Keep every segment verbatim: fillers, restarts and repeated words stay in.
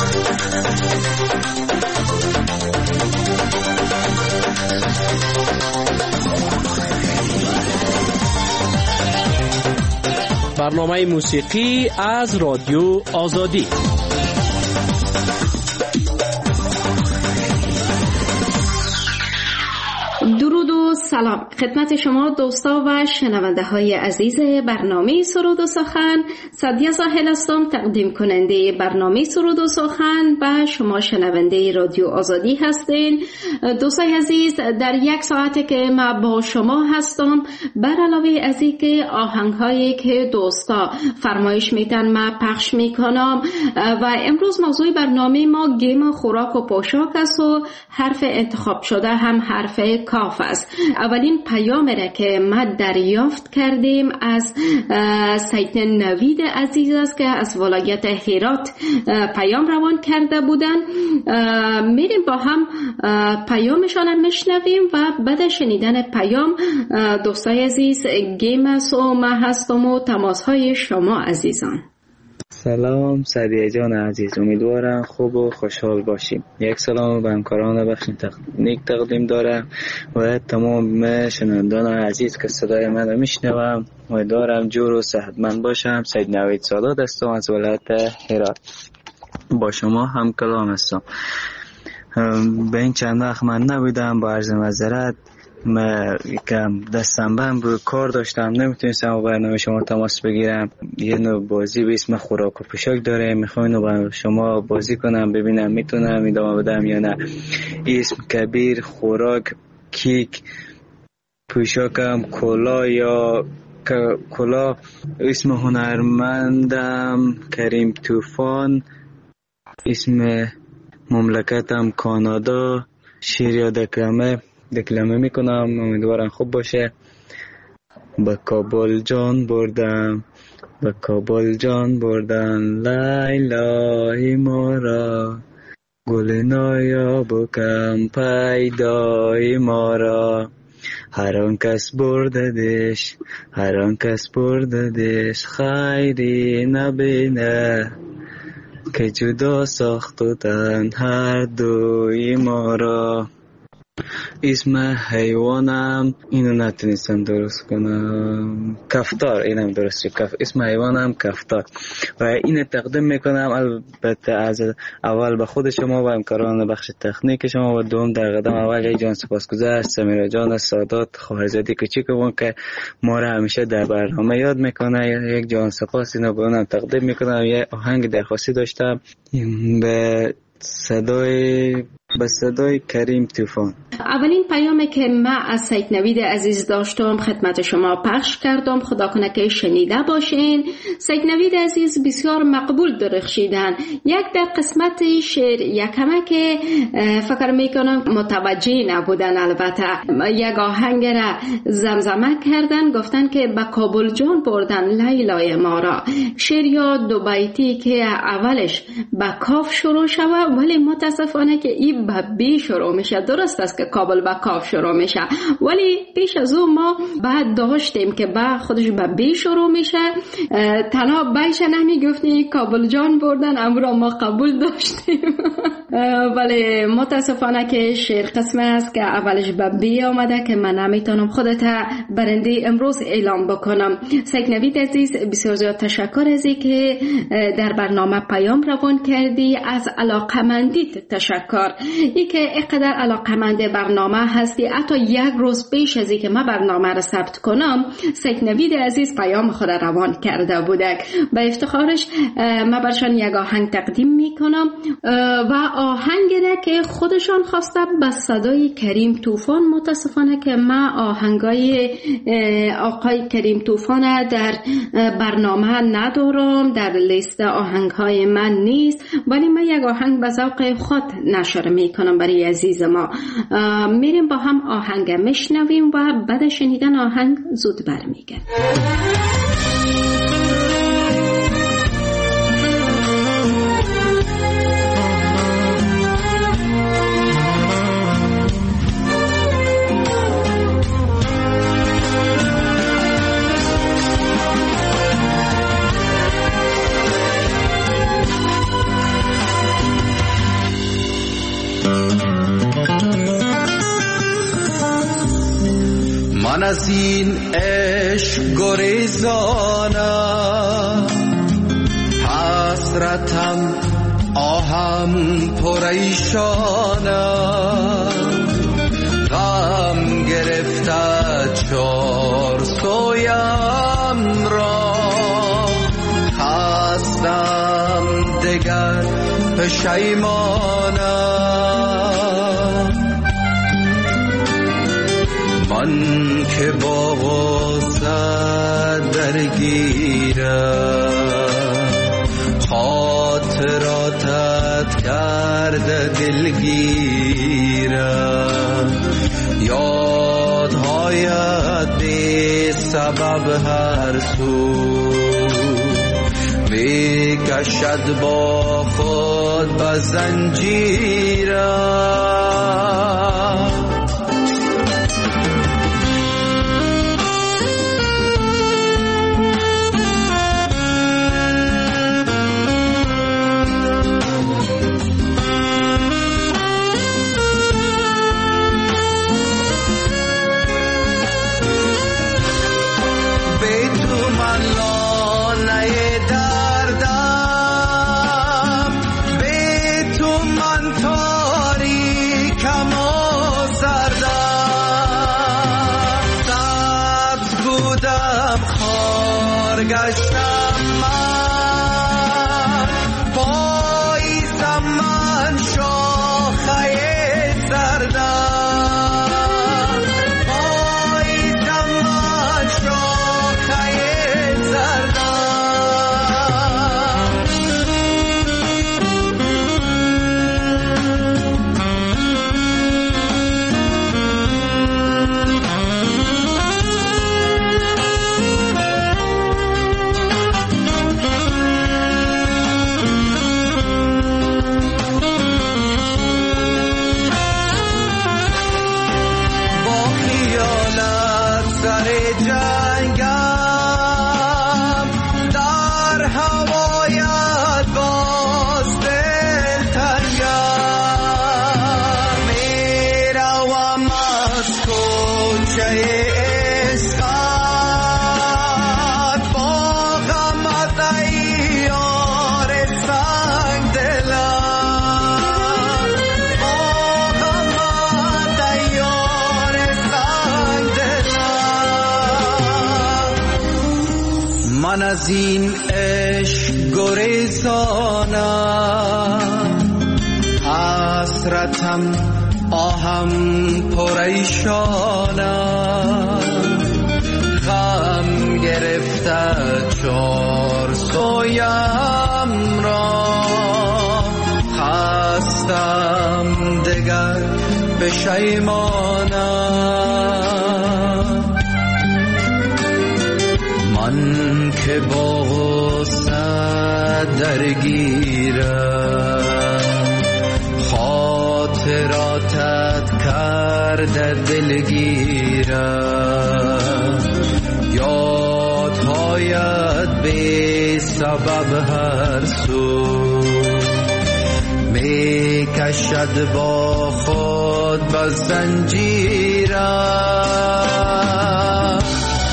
برنامه موسیقی از رادیو آزادی. درود و سلام خدمت شما دوستا و شنونده های عزیز برنامه سرود و سخن. سعدیه ساحل هستم، تقدیم کننده برنامه سرود و سخن و شما شنونده رادیو آزادی هستین. دوستای عزیز، در یک ساعت که ما با شما هستم، بر علاوه از اینکه آهنگ هایی که دوستا فرمایش میتن ما پخش میکنم و امروز موضوع برنامه ما گیم خوراک و پوشاک است و حرف انتخاب شده هم حرف کاف است. اولین پیام را که ما دریافت کردیم از سید نوید عزیز است که از ولایت هرات پیام روان کرده بودن. میریم با هم پیامشان هم میشنویم و بعد شنیدن پیام دوستای عزیز گیم است و ما هستم و تماس های شما عزیزان. سلام سعدیه جان عزیز، امیدوارم خوب و خوشحال باشیم. یک سلام به همکاران بخش تکنیک تقدیم دارم و تمام شنوندگان عزیز که صدای من رو میشنوم. امیدوارم جور و صحتمند باشم. سید نوید سادات هستم از ولایت هرات، با شما هم کلام هستم. به این چند وقت من نبودم، با عرض معذرت. من یکم دستم بند بود، کار داشتم، نمیتونستم با برنامه شما تماس بگیرم. یه نوع بازی به اسم خوراک و پوشاک داره، میخوام اینو با شما بازی کنم، ببینم میتونم ادامه بدم یا نه. اسم کبیر، خوراک، کیک، پوشاکم کلا یا کلا. اسم هنرمندم کریم طوفان، اسم مملکتم کانادا. شعر یا دکلمه دکلمه میکنم، امیدوارم خوب باشه. به کابل جان بردم، به کابل جان بردن لیلای ما را، گل نایاب و کم پیدای ما را. هر آن کس برددش، هر آن کس برددش، خیری نبینه که جدا ساختن هر دوی ما را. اسم حیوانم اینو نتونستم درست کنم، کفتار. اینم درست شد، کف. اسم حیوانم کفتار و اینو تقدیم میکنم البته از اول به خود شما و همکاران بخش تکنیک شما و دوم در قدم اول یک جان سپاسگزار سمیرا جان سادات خواهرزاده کوچیکمون که ما را همیشه در برنامه یاد میکنه. یک جان سپاس اینو به اونم تقدیم میکنم. یه آهنگ درخواستی داشتم به صدای به صدای کریم طوفان. اولین پیامی که من از سید نوید عزیز داشتم خدمت شما پخش کردم، خدا کنه که شنیده باشین. سید نوید عزیز بسیار مقبول درخشیدن. یک در قسمت شعر یکمه که فکر میکنم متوجه نبودن، البته یک آهنگ را زمزمه کردن، گفتن که به کابل جان بردن لیلای ما را. شعر یا دو بیتی که اولش به کاف شروع شود ولی متاسفانه که این به بی شروع میشه. درست است که کابل به کاف شروع میشه ولی پیش از اون ما بعد داشتیم که با خودش به بی شروع میشه. تنها بیش نمیگفتیم کابل جان بردن، امرا ما قبول داشتیم ولی متاسفانه که شعر قسمه است که اولش به بی آمده که من نمیتونم خودت برنده امروز اعلام بکنم. سید نوید عزیز بسیار زیاد تشکر از این که در برنامه پیام روان کردی. از علاقمندیت تشکر، ای که اینقدر علاقمند برنامه هستی. حتی یک روز پیش از اینکه من برنامه را ثبت کنم سید نوید عزیز پیام خود روان کرده بودک. به افتخارش من برشان یک آهنگ تقدیم میکنم و آهنگ را که خودشان خواسته به صدای کریم طوفان. متاسفانه که من آهنگای آقای کریم طوفان در برنامه ندارم، در لیست آهنگهای من نیست، ولی من یک آهنگ به ذوق خود نشر میکنم برای عزیز ما. میریم با هم آهنگ میشنویم و بعد شنیدن آهنگ زود برمیگردیم. من از این عشق گریزانم، حسرتم آهم پریشانم، غم گرفته چار سویم را، خستم دگر پشیمانم. من که با غصه درگیرم، خاطراتت کرده دلگیرم، یادهایت بی سبب هر سو میکشد با خود به زنجیرم. گشتم من، پاییزم من شاخه زردم، پاییزم من شاخه من از این عشق گریزانم، حسرتم آهم پریشانم، غم گرفته چار سویم را، خستم دگر پشیمانم. من که با غصه درگیرم، خاطراتت کرده دلگیرم، یادهایت بی سبب هر سو می کشد با خود به زنجیرم.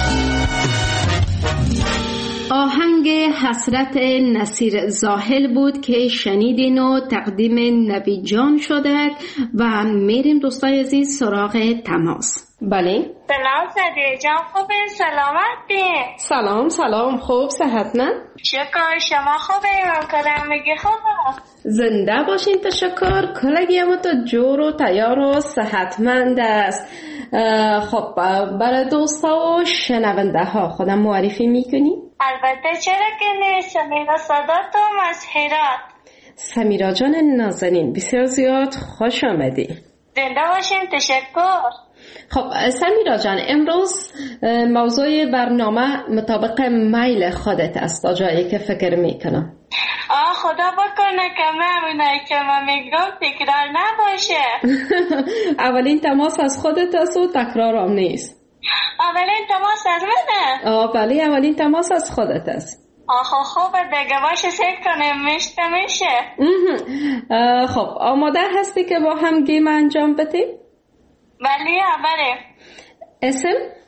آهنگ حسرت نصیر زاهل بود که شنیدین و تقدیم نوید جان شده و میریم دوستای عزیز سراغ تماس. بله سلام صدیقه جان، خوبه؟ سلامت بین؟ سلام سلام، خوب صحتمند؟ شکر، شما خوبه؟ من کدام میگی خوبه؟ زنده باشین، تشکر. کلگی ما تو جور و تیار و صحتمند است. خب برای دوستا و شنونده ها خودم معرفی میکنی؟ البته چرا که نیست. سمیرا صدات و مسحیرات. سمیرا جان نازنین، بسیار زیاد خوش آمدی. زنده باشین، تشکر. خب سمیرا جان، امروز موضوع برنامه مطابق میل خودت است تا جایی که فکر میکنم. آه خدا بکنه که همینایی که من میگم تکرار نباشه. اولین تماس از خودت است و تکرار هم نیست. اولین تماس از منه؟ آه بله، اولین تماس از خودت است. آخه خوبه دیگه، باشه سیک کنیم میشته میشه. خب آماده هستی که با هم گیم انجام بدیم؟ بله بله. اسم؟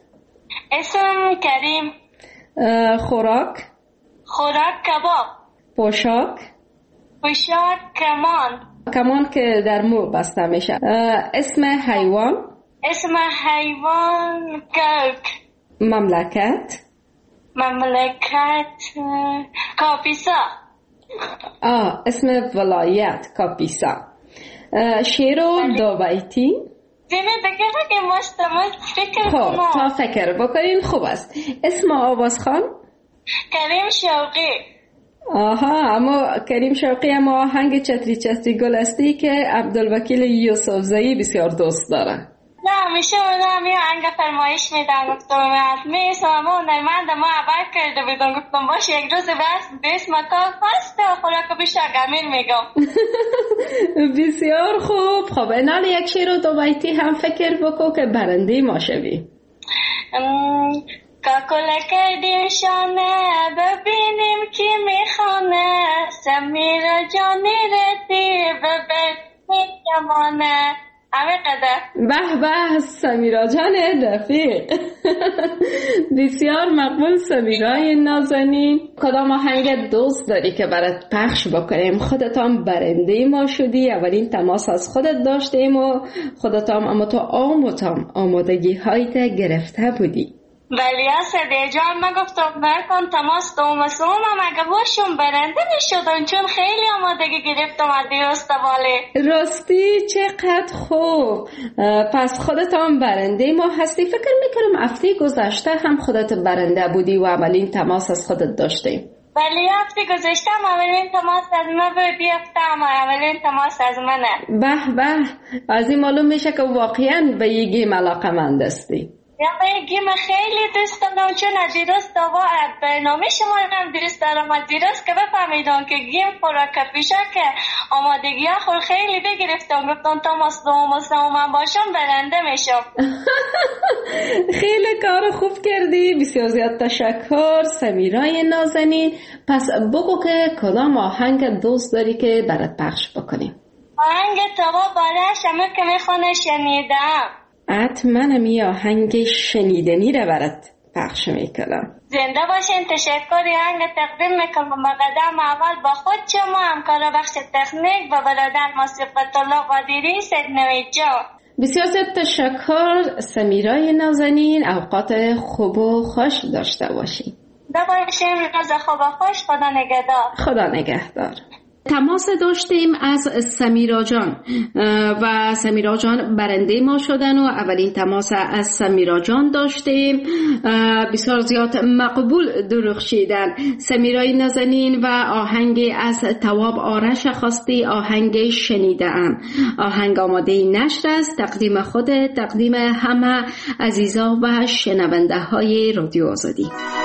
اسم کریم. خوراک؟ خوراک کباب. پوشاک؟ پوشاک کمان. کمان که در مو بسته میشه. اسم حیوان؟ اسم حیوان گرگ. مملکت؟ مملکت کاپیسا. آه اسم ولایت کاپیسا. شعر و دو بیتی؟ دیمه بگه که مستمد فکر خب کنم. تا فکر بکنین خوب است. اسم آوازخوان؟ کریم شوقی. آها اما کریم شوقی اما آهنگ چتری چتری گل استی که عبدالوکیل یوسفزئی بسیار دوست داره. نه همیشه اونم یه آهنگ فرمایش میدن گفتم میسم اما نرمند ما عبر کرده بیدون گفتم باشه یک روز بس بیس مکان هست خوراک بیشتر گمین میگم. بسیار خوب. خب اینال یک شعر و دو بیتی هم فکر بکو که برنده ما شوی. کاکل کردیم شانه ببینیم کی میخانه سمیرا جانی رتی ببین میکمانه. همه قدر. به به سمیرا جان رفیق. بسیار مقبول سمیرای نازنین. کدام آهنگ دوست داری که برات پخش بکنیم؟ خودتان برنده ما شدی، اولین تماس از خودت داشتیم و خودتان اما تو آموتام آمادگی هایت گرفته بودی. ولی اسده جان من گفتم نکن تماس دوم سوم هم اگه باشون برنده می شدن چون خیلی آمادگی گرفتم از دیرست واله. راستی چقدر خوب. پس خودتان برنده ما هستی. فکر میکنم هفته گذشته هم خودت برنده بودی و اولین تماس از خودت داشتیم. ولی هفته گذشته هم اولین تماس از من بودی هفته هم اولین تماس از منه. به به از این معلوم میشه که واقعا به یه گیم علاقه‌مند هستی. یا به گیم خیلی دوست دارم چون از دیروز تا برنامه شما هم درست دارم از دیروز که بفهمیدم که گیم خوراک پیشه که آمادگی ها خور خیلی بگرفتم گفتم تماس دوم و سوم باشم برنده میشم. خیلی کار خوب کردی. بسیار زیاد تشکر سمیرای نازنین. پس بگو که کدام آهنگ دوست داری که برات پخش بکنیم؟ آهنگ توا بالش همه که میخونه شنیدم. حتما می آهنگ شنیدنی رو برات پخش میکنم. زنده باشین. تشکری آهنگ تقدیم میکنم با قدم اول با خود شما همکار بخش تکنیک و برادر موسیقی الله قادری سکنوی جان. بسیار زیاد تشکر سمیرای نازنین. اوقات خوب و خوش داشته باشین. زنده باشین. روز خوب و خوش. خدا نگهدار. خدا نگهدار. تماس داشتیم از سمیرا جان و سمیرا جان برنده ما شدن و اولین تماس از سمیرا جان داشتیم. بسیار زیاد مقبول درخشیدن. سمیرای نازنین و آهنگ از تواب آرش خواستی آهنگ شنیدم. آهنگ آماده نشر است. تقدیم خود تقدیم همه عزیزا و شنونده های رادیو آزادی.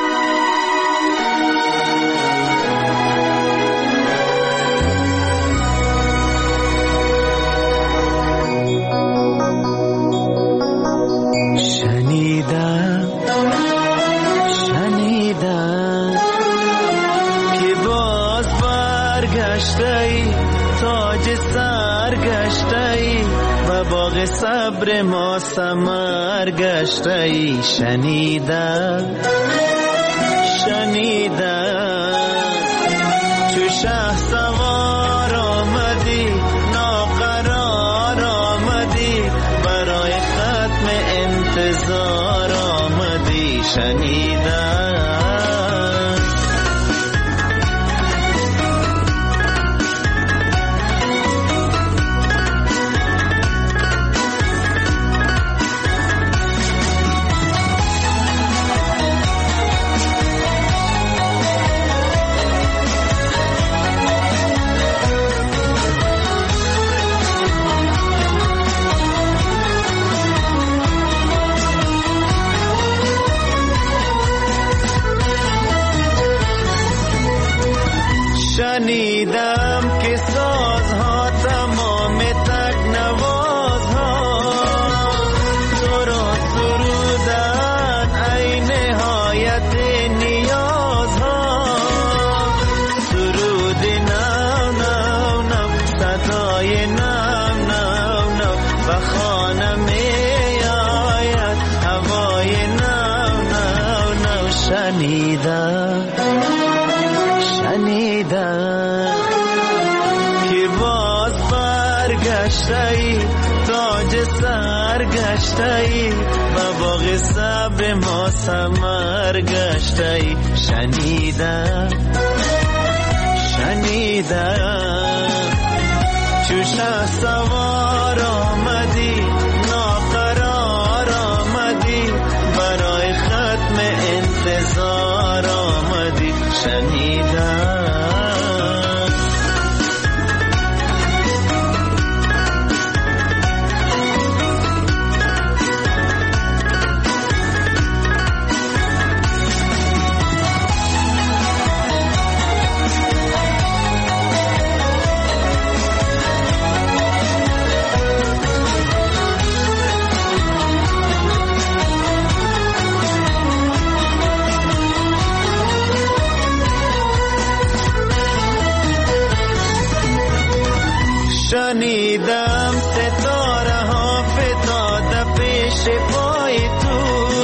صبر ما ثمر گشته. شنیدم شنیدم چو شه سوار آمدی ناقرار آمدی برای ختم انتظار آمدی. شنیدم شنیدم که سازها تمام تکنوازها تو را سرودن ای نهایت نیازها. سرود نو نو نو صدای نو نو نو و خانه می آید هوای نو شنیدم شنیدم که باز برگشتی تاج سر گشتی و باغ صبر ما ثمر گشتی شنیدم شنیدم چو شه سوار آمدی ناقرار آمدی برای ختم انتظار آمدی شنیدم شنیدم ستاره ها فتاده پیش پای تو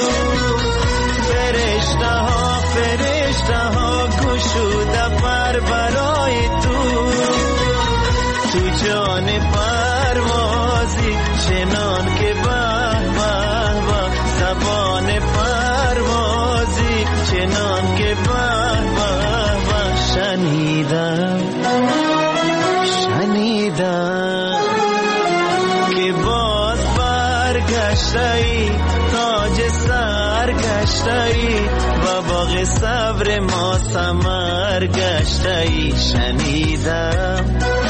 فرشته ها فرشته ها گشوده پر برای تو تو جان پروازی چنان که به به به زبان پروازی چنان که به به به شنیدم شنیدم که باز برگشتی تاج سر گشتی و باغ صبر ما ثمر گشتی شنیدم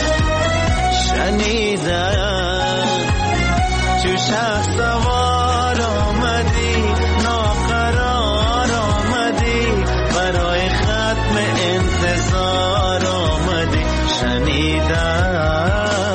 شنیدم چو شه سوار آمدی ناقرار آمدی برای ختم انتظار آمدی شنیدم.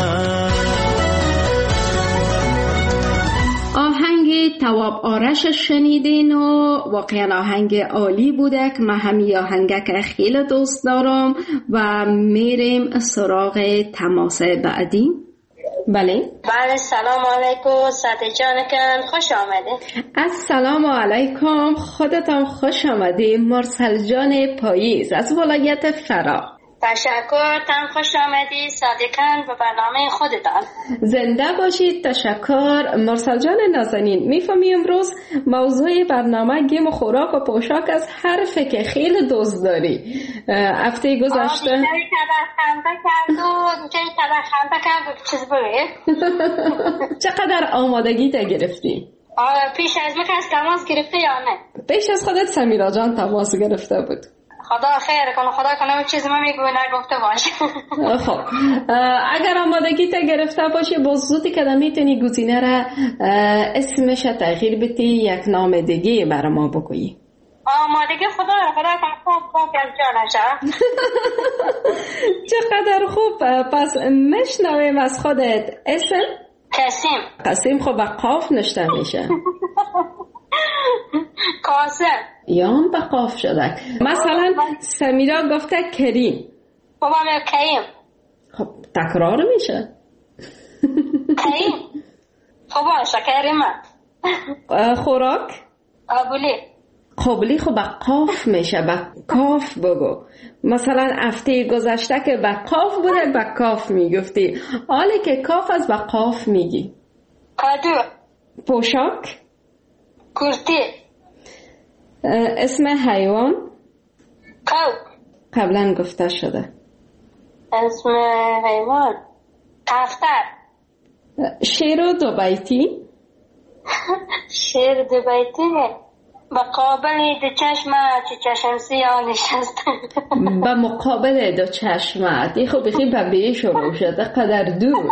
آهنگ تواب آرش شنیدین و واقعا آهنگ عالی بوده که من همی آهنگک خیلی دوست دارم و میریم سراغ تماس بعدی. بله بله سلام علیکم ساده جانکن خوش آمده. السلام علیکم خودتان خوش آمدی. مرسل جان پاییز از ولایت فرا. تشکر تن خوش آمدی صادقاً به برنامه خودتان. زنده باشید. تشکر مرسل جان نازنین. میفهمی امروز موضوع برنامه گیم و خوراک و پوشاک از حرفی که خیلی دوست داری. هفته گذشته آه دیگری کدر خنده کرد و دیگری کدر خنده کرد و چیز بگه. چقدر آمادگی تا گرفتی؟ آه پیش از من کس تماس گرفته یا نه؟ پیش از خودت سمیرا جان تماس گرفته بود. خدا خیر کنه خدا کنه چیزی من میگوی نگفته باشه. خب اگر آمادگی تا گرفته باشی با زودی که میتونی گزینه را اسمش تغییر بدی یک نام دیگه برای ما بگویی. آمادگی خدا خدا کنه خوب خوب از جانشه. چقدر خوب. پس مشنویم از خودت اسم. قاسم. قاسم خب با قاف نشته میشه. قاسم یا هم با قاف شده. مثلا سمیرا گفته کریم. بابا میگه کریم. خب تکرار میشه. کریم. خب باشه کریمه. خوراک قابلی. قابلی خب با قاف میشه. با کاف بگو. مثلا هفته گذشته که با قاف بوده با کاف میگفتی. حالی که کاف از با قاف میگی. کادو. پوشاک کرتی. اسم حیوان کو. قبلا گفته شده. اسم حیوان کفتر. شیر و دو بیتی. شیر دو بیتی با مقابل دو چشم چه چشم سیاه نشسته. با مقابل دو چشم دی خب بخی ببیه شروع شده قدر دور.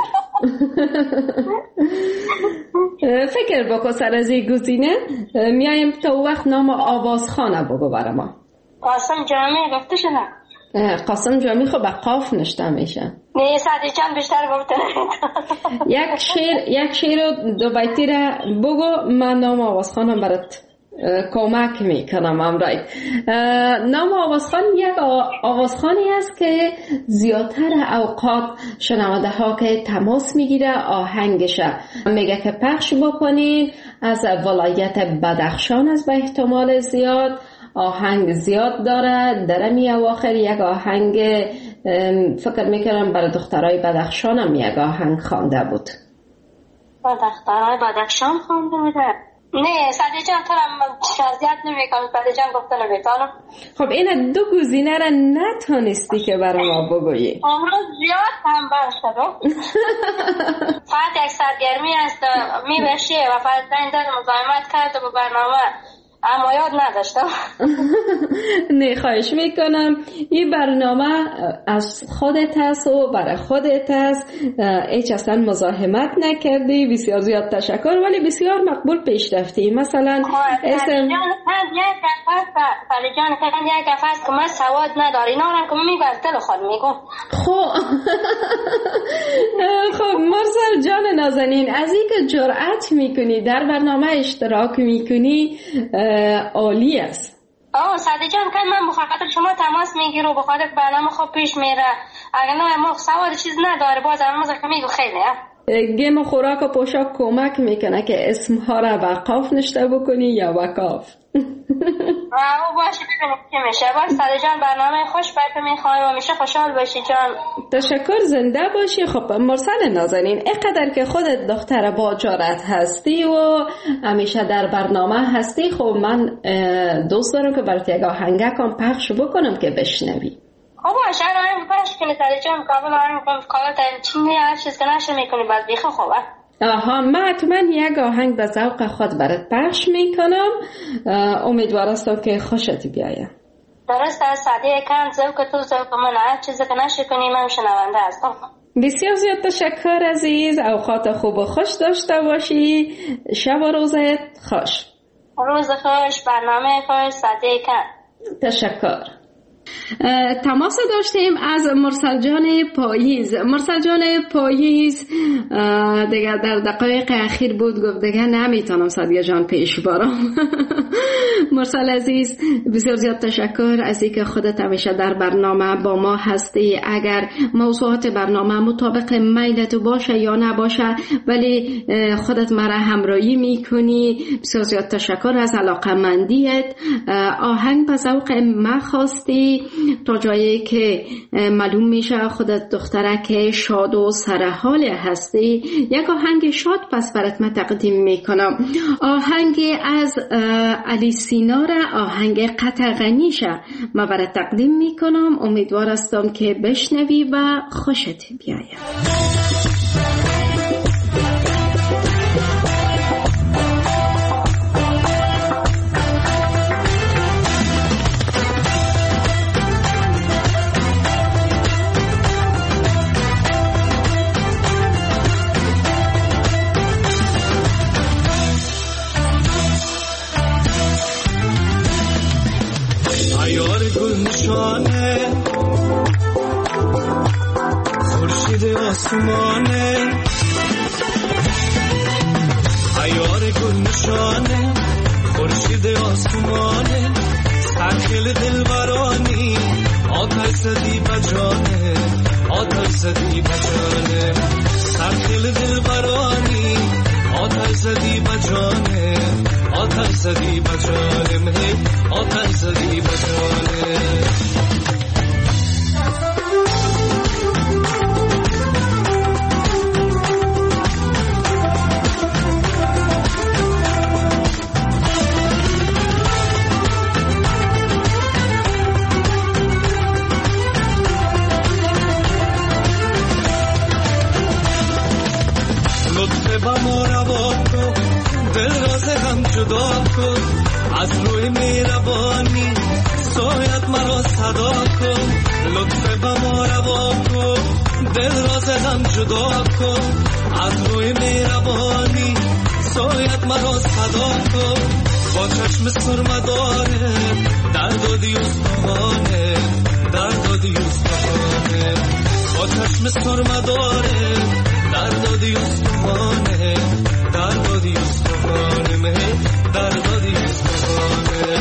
فکر بکن سر از این گزینه. میایم تا وقت نام آوازخانه بگو برای ما. قاسم جامی گفته شده. قاسم جامی خب با قاف نشته میشه. نه ساده چند بیشتر گفته. یک شیر یک شیر دو بیتی را بگو من نام آوازخانه برات کمک میکنم امرای. نام آوازخان یک آوازخانی است که زیادتر اوقات شنونده ها که تماس میگیره آهنگش میگه که پخش بکنین از ولایت بدخشان است به احتمال زیاد. آهنگ زیاد داره. در می اواخر یک آهنگ فکر میکنم برای دخترای بدخشان هم یک آهنگ خوانده بود. با دخترای بدخشان خوانده بوده؟ نه سعدی جان تو هم شازیت نمی کنم. سعدی جان گفته نمیتانم. خب این دو گزینه را نتونستی که برای ما بگویی. امروز زیاد هم برشدم. فقط یک سرگرمی است می بشه و فقط این در مزاحمت کرده به برنامه اما یاد نداشتم. نه خواهش میکنم. این برنامه از خودت هست و برای خودت هست، هیچ اصلا مزاحمت نکردی. بسیار زیاد تشکر، ولی بسیار مقبول پیش رفتی. مثلا اسم جان یک جان کردن یک دفعه است که من سواد نداری اینا هم که میگو از دل خود میگو. خب خب مرسل جان نازنین، از این که جرأت میکنی در برنامه اشتراک میکنی عالی است. آه سعدی جان که من بخاطر شما تماس میگیرم و بخاطر برنامه خوب پیش میره. اگر نه ما سواد چیز نداره باز هم مزخم میگو خیلی گیم خوراک و پوشاک کمک میکنه که اسمها را وقاف نشته بکنی یا وقاف. او باشه ببینیم که میشه. باز سعدی جان برنامه خوش برات میخوایم و میشه خوشحال باشی جان. تشکر، زنده باشی. خب مرسل نازنین، اینقدر که خودت دختر با جرأت هستی و همیشه در برنامه هستی، خب من دوست دارم که برات یک آهنگکم پخش بکنم که بشنوی. خب باشه آهنگ پخش کنی سعدی جان. قبل آهنگ کارت چی هر چیز که نشه میکنی باز بیخ خوبه. آها من حتما یک آهنگ به ذوق خود برات پخش میکنم. امیدوار هستم که خوشت بیاید. درست است سعدی کن ذوق تو ذوق من هر چیزی که نشه کنی من شنونده هستم. بسیار زیاد تشکر عزیز. اوقات خوب و خوش داشته باشی. شب و روزت خوش. روز خوش، برنامه خوش سعدی کن. تشکر. تماس داشتیم از مرسل جان پاییز. مرسل جان پاییز دیگه در دقایق اخیر بود، گفت دیگه نمیتونم سعدیه جان پیش بارم. مرسل عزیز بسیار زیاد تشکر از اینکه خودت همیشه در برنامه با ما هستی. اگر موضوعات برنامه مطابق میلت باشه یا نباشه ولی خودت مرا همراهی میکنی. بسیار زیاد تشکر از علاقمندیت. آهنگ به ذوق ما خواستی تا جایی که معلوم میشه خودت دخترک شاد و سرحال هستی. یک آهنگ شاد پس برات من تقدیم میکنم. آهنگ از علی سینا را، آهنگ قطع غنیشه من برات تقدیم میکنم. امیدوار هستم که بشنوی و خوشت بیاید. عیار گلشانه خورشید آسمانه، عیار گلشانه خورشید آسمانه، سرخیل دلبرانی آتش زدی بجانه، آتش زدی بجانه، سرخیل دلبرانی آتش زدی بجانه، آتش زدی بجانه، آتش زدی بجانه. لطفه با ما روا کن، دل راز هم جدا کن، از روی مهربانی سایت مرا صدا کن. لطفه با ما روا کن، دل راز هم جدا کن، از روی مهربانی سایت مرا صدا کن. با چشم سرمداره درد و دیوستانه، درد و دیوستانه، با چشم سرمداره درد و دیوستانه، درد و دیوستانه، مه درد و دیوستانه.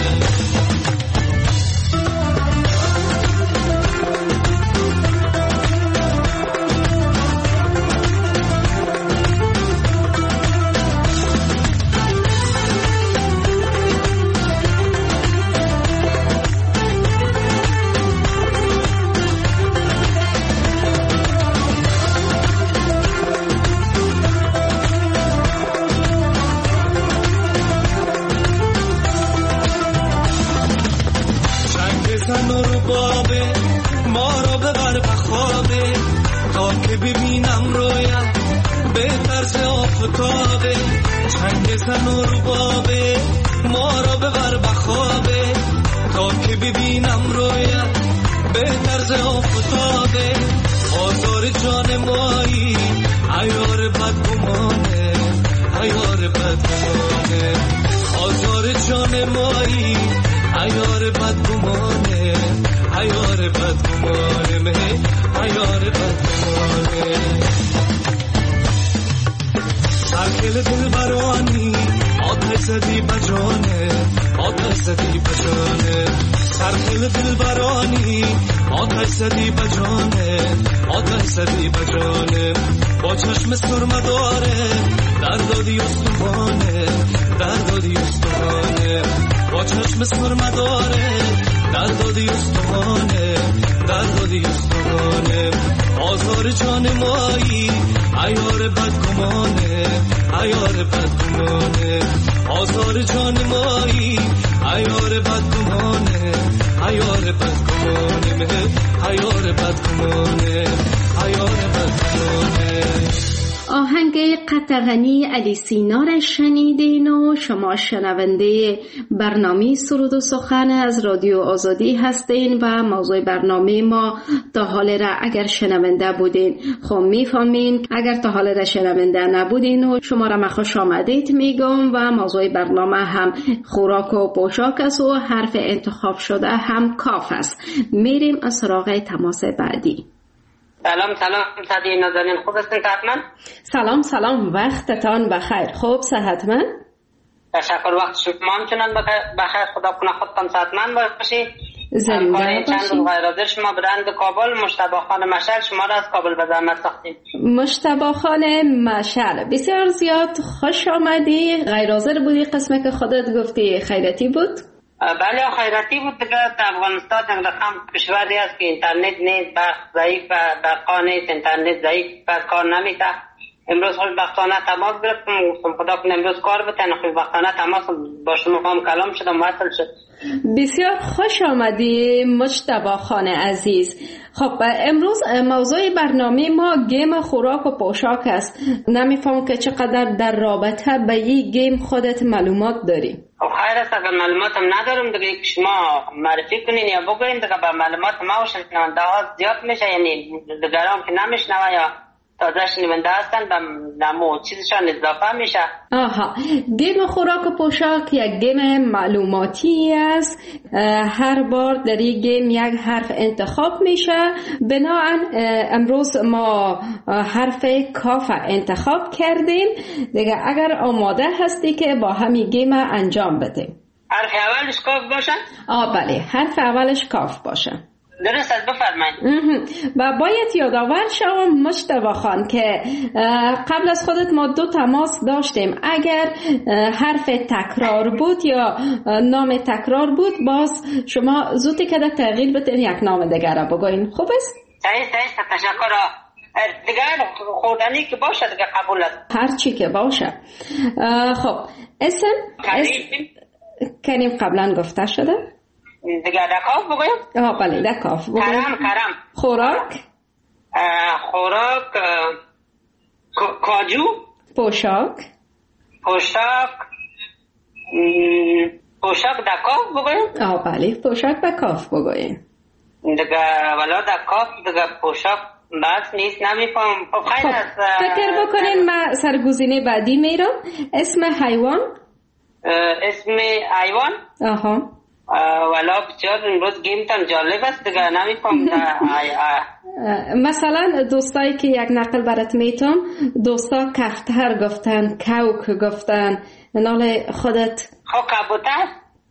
ببینم رویت به طرز آفتابه، چنگ زن و ربابه ما را ببر بخوابه، تا که ببینم رویت به طرز آفتابه. آزار جان مایی عیار بدگمانه، عیار بدگمانه، آزار جان مایی عیار بدگمانه، عیار بدگمانه، عیار بدگمانه. سرکل دل برانی آتش زدی بجانه، آتش زدی بجانه، سرکل دل برانی آتش زدی بجانه، آتش زدی بجانه. با چشم سرمه داره در دادی استوانه، در دادی استوانه، با چشم سرمه داره در دادی استوانه، در دادی استوانه. آزار جان مایی عیار بدگمانه، عیار بدگمانه، آزار جان مایی عیار بدگمانه، عیار بدگمانه، عیار بدگمانه، عیار بدگمانه. آهنگ قطغنی علی سینا را شنیدین و شما شنونده برنامه سرود و سخن از رادیو آزادی هستین و موضوع برنامه ما تا حال را اگر شنونده بودین خب میفهمین، اگر تا حال را شنونده نبودین و شما را خوش آمدید میگم. و موضوع برنامه هم خوراک و پوشاک است و حرف انتخاب شده هم کاف است. میریم از سراغ تماس بعدی. سلام سلام صدیق نازنین، خوب هستین حتما؟ سلام سلام، وقتتان بخیر. خوب صحتمند؟ تشکر، وقت شما همچنان بخیر، خدا کنه خودتان صحتمند باشید. زنده باشید. چند روز غیر شما برند کابل مجتبی خان مشعل شما را از کابل به زحمت ساختیم. مجتبی خان مشعل بسیار زیاد خوش آمدی. غیر حاضر بودی، قسمه که خودت گفتی خیرتی بود؟ بله خیراتی بود دیگه. افغانستان یک رقم کشوری است که اینترنت نیست، برق ضعیف و برقا نیست، اینترنت ضعیف و کار نمیده. امروز خوشبختانه تماس گرفتم، گفتم خدا کنه امروز کار بتن، خوشبختانه تماس با شما هم کلام شدم، وصل شد. بسیار خوش آمدی مجتبی خان عزیز. خب امروز موضوع برنامه ما گیم خوراک و پوشاک است. نمیفهم که چقدر در رابطه به این گیم خودت معلومات داری؟ خب خیر است، اگر معلوماتم ندارم دیگه شما معرفی کنین یا بگوین دیگه به معلومات ما و شنونده ها زیاد میشه، یعنی دیگران که نمیشنوه یا تازه شنونده هستن به نمو چیزشان اضافه میشه. آها، گیم خوراک و پوشاک یک گیم معلوماتی است. هر بار در این گیم یک حرف انتخاب میشه. بنابراین امروز ما حرف کاف انتخاب کردیم دیگه. اگر آماده هستی که با همین گیم انجام بدیم. حرف اولش کاف باشه؟ آه بله، حرف اولش کاف باشه. درست است، بفرمایید. و باید یادآور شوم مجتبی خان که قبل از خودت ما دو تماس داشتیم. اگر حرف تکرار بود یا نام تکرار بود باز شما زودی که تغییر بتین یک نام دیگر را بگوین. خوب است؟ صحیح صحیح، تشکر. دیگر خوردنی که باشه دیگه قبول است، هر چی که باشه. خب اسم کریم قبلا گفته شده دیگه. دکاف بگویم؟ آه بله دکاف بگویم. کرم کرم. خوراک خوراک کاجو. پوشاک پوشاک پوشاک دکاف بگویم؟ آه بله پوشاک دکاف بگویم دیگه. ولا دکاف دیگه پوشاک بس نیست، نمیفهم. خب خیلی است. فکر بکنین من سرگزینه بعدی میرم. اسم حیوان. اسم حیوان آها. ولا بسیار امروز گیمتان جالب است دیگه، نمیفهم. مثلا دوستایی که یک نقل برات میتونم، دوستا کفتر گفتن، کوک گفتن، نال خودت خب کبوتر.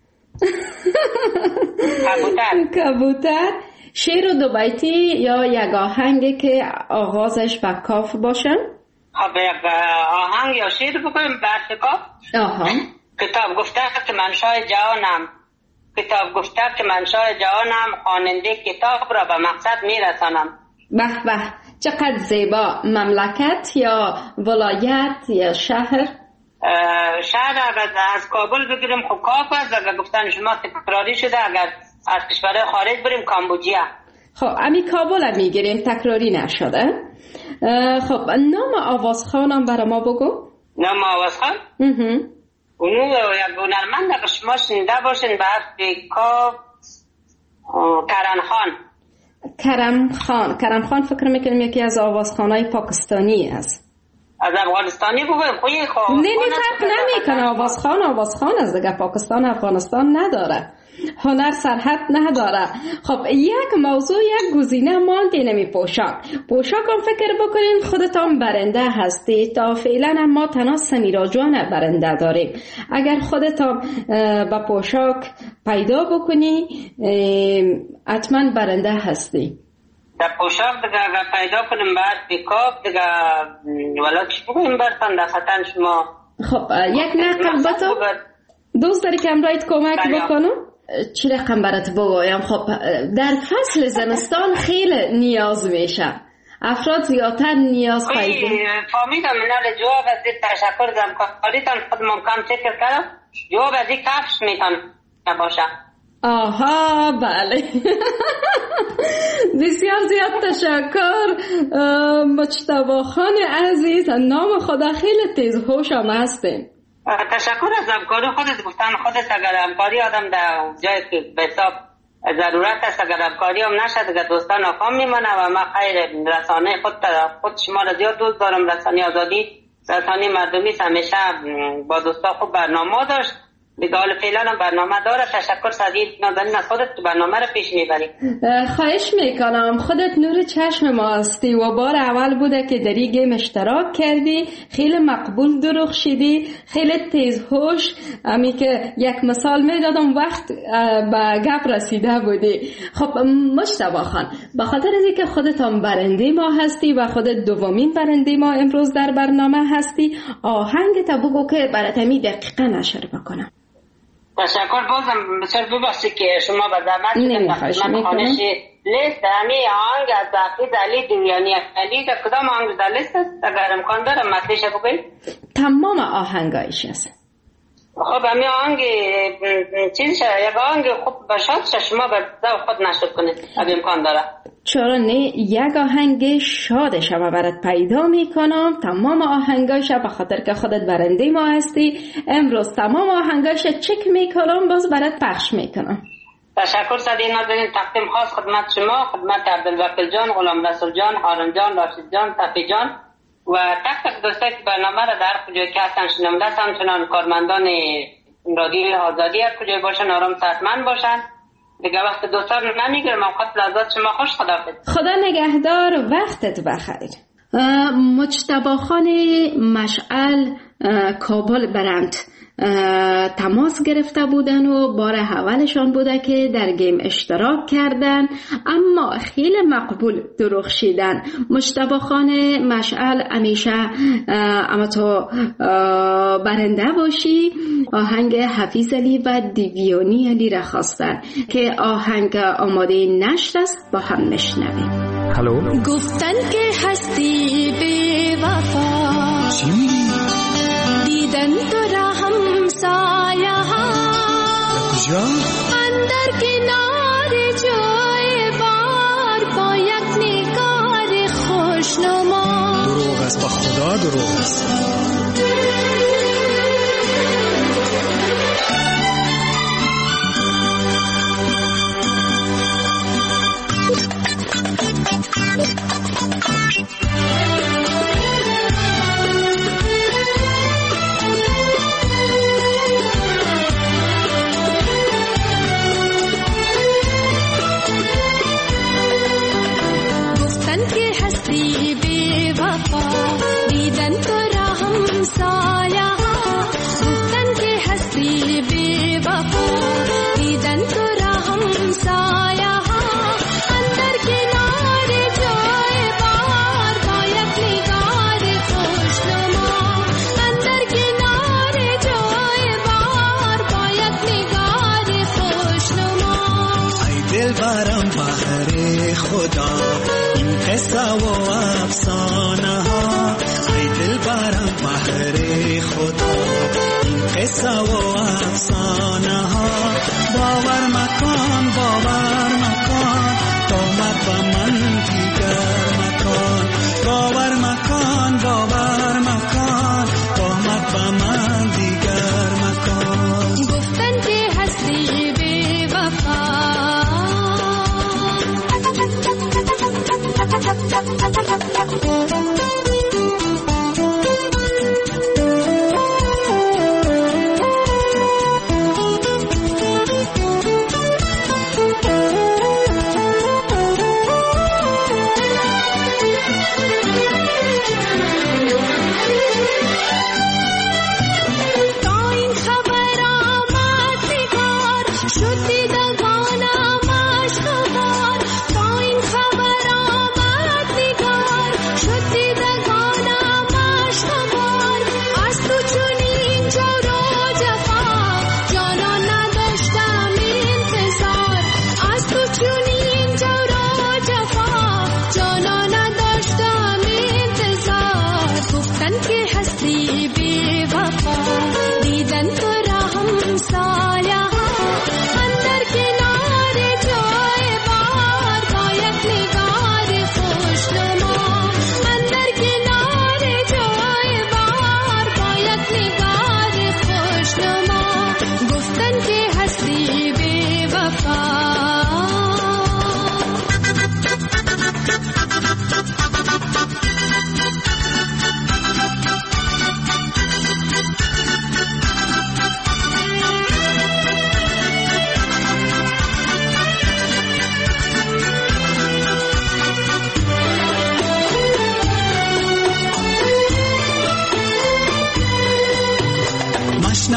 کبوتر کبوتر. شعر و دو بیتی یا یک آهنگی که آغازش با کاف باشه. خب یک آهنگ یا شعر بکنیم برش کاف. آها. کتاب گفته که منشای جهانم، کتاب گفته که منشای جهانم، خواننده کتاب را به مقصد میرسانم. به به، چقدر زیبا. مملکت یا ولایت یا شهر؟ شهر اگر از کابل بگیریم خب کاف است. اگر گفتن شما تکراری شده، اگر از کشور خارج بریم کامبوجیا. خب امی کابل هم میگیریم، تکراری نشده. خب نام آوازخانم برای ما بگو. نام آوازخان؟ اونو یک هنرمند اگر شما شنیده باشین به حرف کاف کرم خان. کرم خان کرم خان فکر میکنم یکی از آوازخانهای پاکستانی است. از افغانستانی بگویم خویی خواه. نه نه فرق نمیکنه، آوازخان آوازخان از دیگه، پاکستان افغانستان نداره، هنر سرحد نداره. خب یک موضوع، یک گزینه مانده نمی پوشاک. پوشاک هم فکر بکنین خودتان برنده هستی. تا فعلا ما تنها سمیرا جان برنده داریم. اگر خودتان با پوشاک پیدا بکنی حتما برنده هستی. در پوشاک دیگه اگر پیدا کنیم بعد بیکاپ دیگه ولی چی بگویم برتن در خطن شما. خب یک نقل باتو دوست داری که امرایت کمک بکنم؟ چی رقم برات بگویم؟ خب در فصل زمستان خیلی نیاز میشه، افراد زیادتر نیاز پیدا. فهمیدم. من جواب از این تشکر دارم کاریتان خودمون کم فکر کردم. جواب از این کفش میتون نباشه. آها بله. بسیار زیاد تشکر مجتبی خان عزیز، نام خدا خیلی تیز هوش هم هستین. تشکر از همکاری خودت. گفتن خودت اگر همکاری آدم در جایی که به حساب ضرورت است، اگر همکاری هم نشد اگر دوستان ناکام میمانه و ما خیر رسانه خود خود شما را زیاد دوست دارم. رسانه آزادی رسانه مردمی همیشه با دوستا خوب برنامه داشت دیگه. حال فعلا هم برنامه داره. تشکر سعید نازنین از خودت برنامه رو پیش میبری. خواهش میکنم، خودت نور چشم ما هستی و بار اول بوده که در این گیم اشتراک کردی، خیلی مقبول درخشیدی، خیلی تیز هوش. امی که یک مثال میدادم وقت به گپ رسیده بودی. خب مجتبی خان، به خاطر از اینکه خودت هم برنده ما هستی و خودت دومین برنده ما امروز در برنامه هستی، آهنگ تا بگو که برات می دقیقا نشر بکنم. تشکر. بازم بسیار ببخشید که شما به زحمت نمیخواهش میکنم. لیست همه آهنگ از حافظ علی دیوانی علی که کدام آهنگ در لیست است؟ اگر امکان داره مطلعش بگوید. تمام آهنگایش است. خب همه آهنگ چیز شد یک آهنگ خوب باشد شما به ذوق خود نشد کنید اگر امکان داره. چرا نه، یک آهنگ شادش و برات پیدا میکنم. تمام آهنگایش به خاطر که خودت برنده ما هستی امروز تمام آهنگایش چک میکنم، باز برات پخش میکنم. تشکر سعید نازنین. تقدیم خاص خدمت شما، خدمت عبدالوکیل جان، غلام رسول جان، هارون جان، راشد جان، تقی جان و تک تک دوستایی که برنامه را در کجای که هستن شنونده هستن، همچنان کارمندان رادیو آزادی هر کجای باشن آرام صحتمند باشن. دیگه وقت دوستان نمیگیرم. اوقات لحظات شما خوش. خداحافظ. خدا نگهدار، وقتت بخیر. مجتبی خان مشعل کابل برند تماس گرفته بودن و بار اولشان بوده که در گیم اشتراک کردن، اما خیلی مقبول درخشیدن. مجتبی خان مشعل همیشه اما تو برنده باشی. آهنگ حفیظ علی و دیویانی علی را خواستن که آهنگ آماده نشر است، با هم نشنویم. هلو. گفتن که هستی بی وفا، دیدن تو را همسایه ها، اندر کنار جای بار با یک نگار خوشنما. دروغ است، با خدا دروغ است.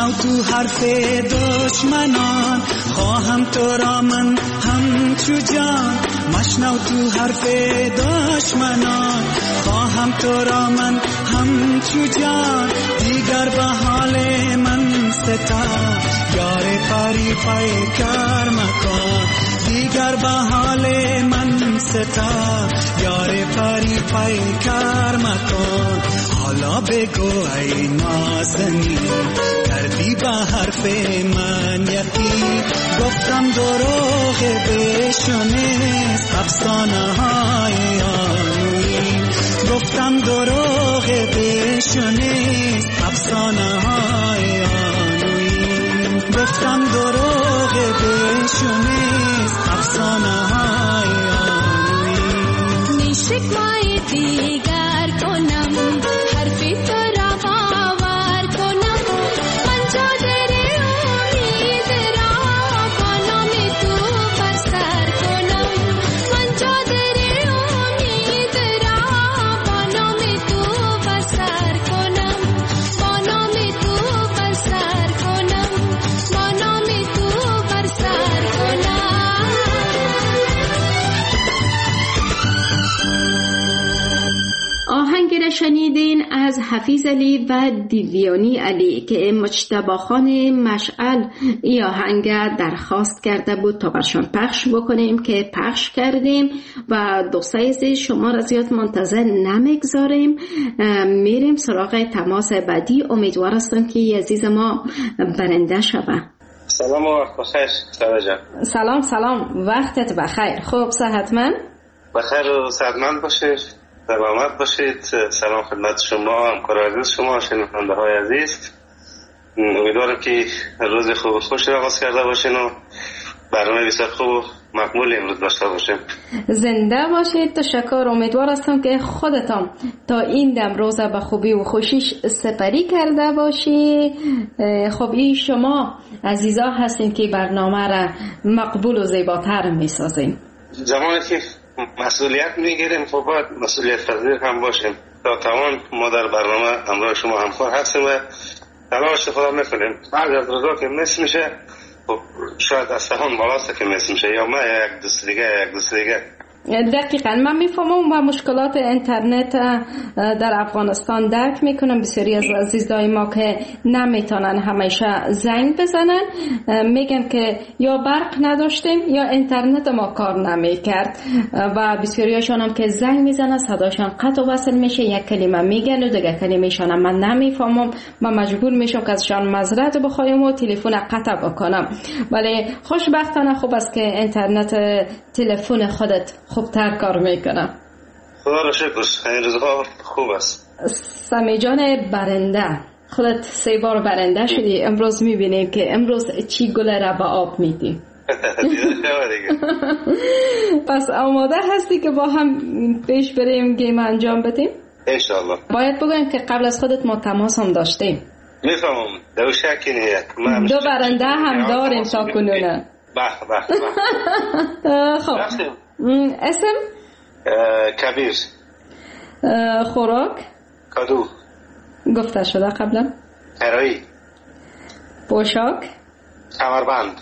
مشنو تو حرف دشمنان، خواهم تو را من همچو جان. مشنو تو حرف دشمنان، خواهم تو را من همچو جان. دیگر به حال من ستم، یار پری پیکر مکن. دیگر به حال من ستم، یار پری پیکر مکن. حالا بگو ای نازنین، کردی به حرف من یقین. گفتم دروغ بشنیست افسانه های آنوین. گفتم دروغ بشنیست افسانه های آنوین. گفتم دروغ بشنیست افسانه های آنوین. نیشکوای دیگر کنم، حرفی تو را باور کنم. من چادر امید را با نام تو بر سر کنم. من چادر امید را با نام تو بر سر کنم. با نام تو بر سر کنم. با نام تو بر سر کنم. آهنگ را شنیدین از حفیظ علی و دیویانی علی که مجتبی خان مشعل ای آهنگ درخواست کرده بود تا برشان پخش بکنیم که پخش کردیم و دوستای عزیز شما را زیاد منتظر نمیگذاریم، میریم سراغ تماس بعدی. امیدوار هستم که عزیز ما برنده شوه. سلام و وقت بخیر سارا جان. سلام سلام، وقتت بخیر. خوب صحتمند؟ بخیر و صحتمند باشید، سلامت باشید. سلام خدمت شما، همکار عزیز شما، شنونده های عزیز. امیدوارم که روز خوب و خوش را آغاز کرده باشین و برنامه بسیار خوب و مقبول امروز داشته باشیم. زنده باشید. تشکر. امیدوار هستم که خودتان تا این دم روز به خوبی و خوشیش سپری کرده باشی. خب این شما عزیزا هستین که برنامه را مقبول و زیباتر میسازین. زمانی که مسئولیت میگیریم خب باید مسئولیت پذیر هم باشیم. تا توان ما در برنامه همراه شما همکار هستیم و تلاش خدا میکنیم. بعد از روزا که مس میشه خب شاید از سهان بالاست که مس میشه، یا ما یک دوست دیگه یک دوست دیگه. دقیقاً من میفهمم و مشکلات اینترنت در افغانستان درک میکنم. بسیاری از عزیزای ما که نمیتونن همیشه زنگ بزنن میگن که یا برق نداشتیم یا اینترنت ما کار نمیکرد و بسیاریشون هم که زنگ میزنن صداشون قطع و وصل میشه، یک کلمه میگن و دیگه کلمه‌شون من نمیفهمم. من مجبور میشم که ازشان معذرت بخوایم و تلفن قطع بکنم. ولی خوشبختانه خوب است که اینترنت تلفن خودت خوبتر کار میکنه. خدا را شکر، این روزها خوب است. سمی جان برنده، خودت سه بار برنده شدی. امروز میبینیم که امروز چی گل را به آب میدی. پس آماده هستی که با هم پیش بریم گیم انجام بدیم؟ انشالله. باید بگویم که قبل از خودت ما تماس هم داشتیم. میفهمم، دو شکی نیست. دو برنده هم داریم تا کنونه. به به به. خب اسم؟ کبیر. خوراک؟ کدو. گفته شده قبلا. هرایی. پوشاک؟ کمربند.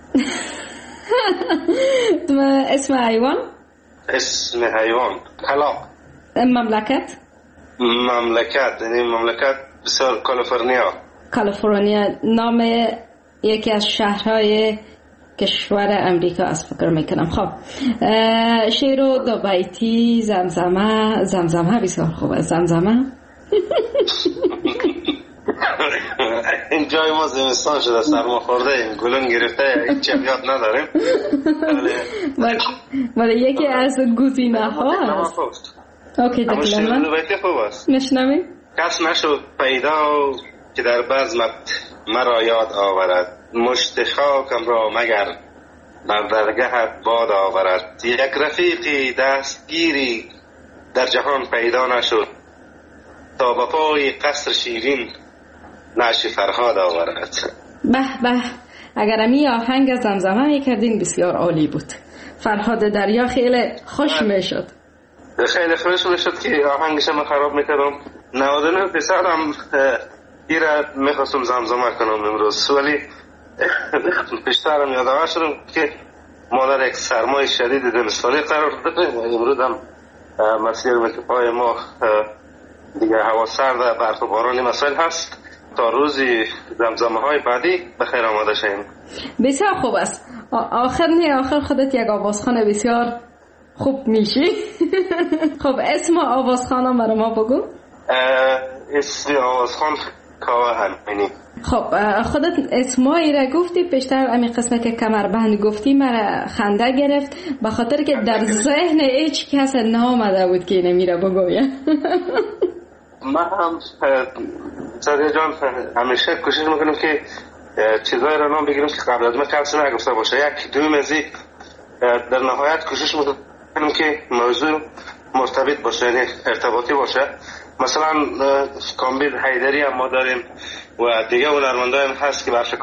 اسم حیوان؟ اسم حیوان کلاغ. مملکت؟ مملکت یعنی مملکت بسیار کالیفرنیا. کالیفرنیا نام یکی از شهرهای کشور امریکا است فکر میکنم. خب شعر و دو بیتی زمزمه. زمزمه بسیار خوبه. زمزمه این جای ما زمستان شده، سرما خورده ایم، گلون گرفته، هیچ یاد نداریم. ولی یکی از گزینه ها هست. اوکی دکلمه دو بیتی خوب است. نشنویم. کس نشد پیدا که در بزمت مرا یاد آورد، مشت خاکم را مگر بر درگهت باد آورد. یک رفیقی دستگیری در جهان پیدا نشد، تا به پای قصر شیرین نعش فرهاد آورد. به به، اگر امی آهنگ زمزمه میکردین بسیار عالی بود. فرهاد دریا خیلی خوش میشد. خیلی خوش میشد که آهنگش من خراب میکردم. نود و نه درصد هم ایره میخواستم زمزمه کنم امروز، ولی پیشترم یادآور شدم که ما در یک سرمای شدید زمستانی قرار داریم و امروز هم مسیر متپای ما دیگه هوا سرد، برف و بارانی مسائل هست. تا روزی زمزمه های بعدی بخیر آماده شیم. بسیار خوب است. آخر نه آخر خودت یک آوازخوان بسیار خوب میشی. خب اسم آوازخوان برای ما بگو. اسم آوازخوان کاوه امینی. خب خودت اسمایی را گفتی، پیشتر امی قسمت که کمربند گفتی مرا خنده گرفت، به خاطر که در ذهن هیچ کس نامده بود که نمیره بگویم. من هم سادی جان همیشه کوشش میکنم که چیزایی را نام بگیرم که قبل از من کسی نگفته باشه. یک دوم از این در نهایت کوشش میکنم که موضوع مرتبط باشه، یعنی ارتباطی باشه. مثلا کامبیل حیدری هم ما داریم و دیگه هنرمندان هست که برش